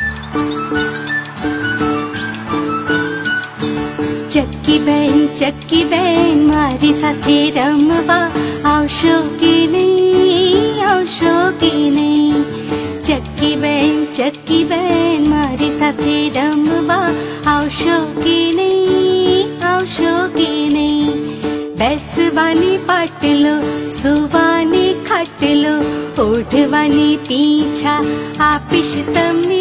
चक्की बेन मारी साथे रमवा आवशो के नहीं। चक्की बेन मारी साथे रमवा आवशो के नहीं। बेसवानी पाटलो सुवानी खाटलो ओढ़वानी पीछा आपीश तमने।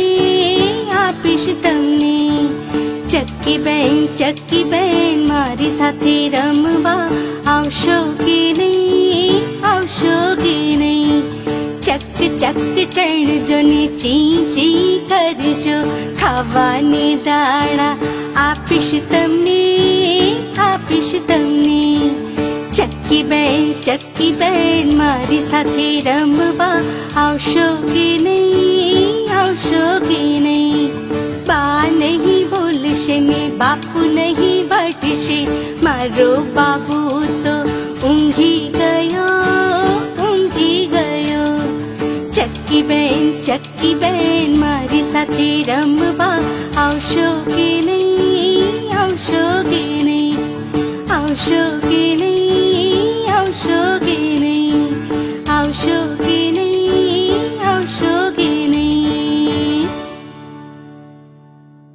चक्की बेन मारी साथे रमवा आवशो के नहीं। चक चढ़जो ने ची करजो खावानी दाड़ा आपीश तमने। चक्की बेन मारी साथे रमवा आवशो के नहीं। बा नहीं बोलशे ने बापू नहीं बटशे मारो बाबू तो ऊँघी गयो। चक्की बेन मारी साथे रमवा आवशो के नहीं।